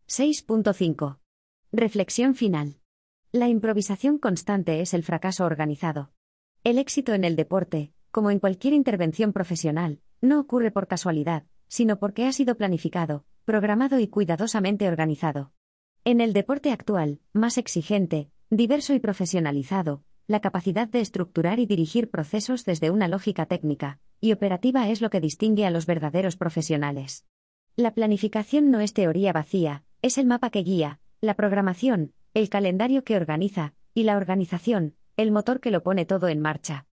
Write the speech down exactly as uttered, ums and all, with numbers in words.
seis punto cinco. Reflexión final. La improvisación constante es el fracaso organizado. El éxito en el deporte, como en cualquier intervención profesional, no ocurre por casualidad, sino porque ha sido planificado, programado y cuidadosamente organizado. En el deporte actual, más exigente, diverso y profesionalizado, la capacidad de estructurar y dirigir procesos desde una lógica técnica y operativa es lo que distingue a los verdaderos profesionales. La planificación no es teoría vacía, es el mapa que guía, la programación, el calendario que organiza, y la organización, el motor que lo pone todo en marcha.